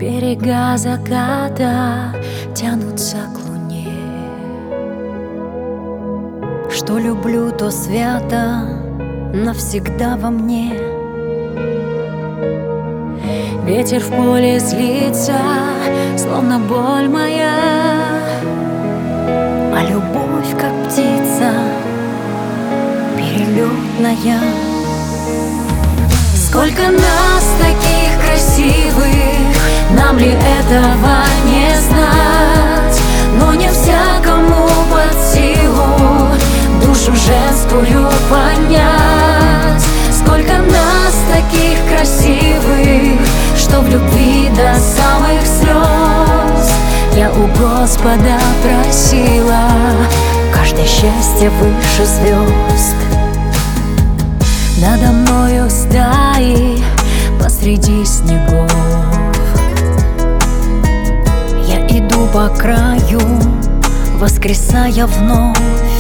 Берега заката тянутся к луне. Что люблю, то свято навсегда во мне. Ветер в поле злится, словно боль моя, а любовь, как птица перелетная. Сколько нас таких красивых, нам ли этого не знать? Но не всякому под силу душу женскую понять. Сколько нас таких красивых, что в любви до самых слез я у Господа просила каждое счастье выше звезд. Надо мною стаи посреди снегов. Я иду по краю, воскресая вновь,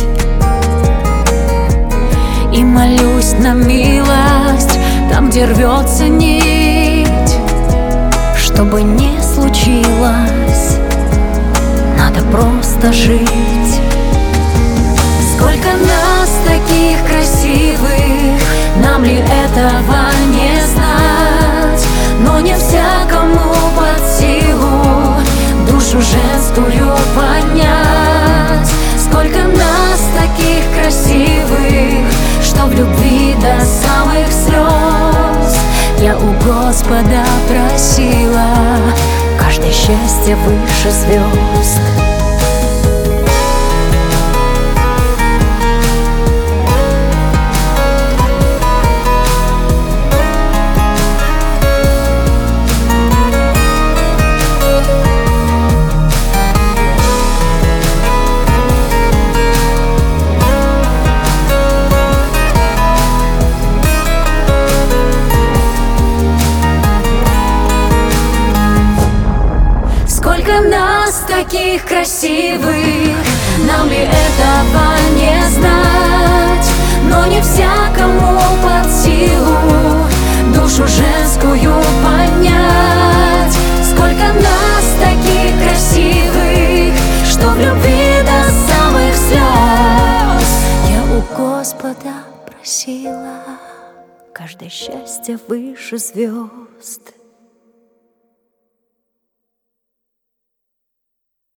и молюсь на милость там, где рвется нить. Чтобы не случилось, надо просто жить. Сколько нас таких красивых, нам ли этого не знать? Но не всякому под силу душу женскую понять. Сколько нас таких красивых, что в любви до самых слез я у Господа просила каждое счастье выше звезд. Сколько нас таких красивых, нам ли этого не знать? Но не всякому под силу душу женскую понять. Сколько нас таких красивых, что в любви до самых слез я у Господа просила каждое счастье выше звезд.